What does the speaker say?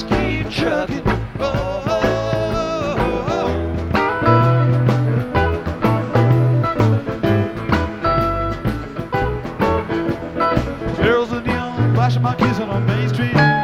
just keep trucking. Girls are neon, flashing my kiss on Main Street.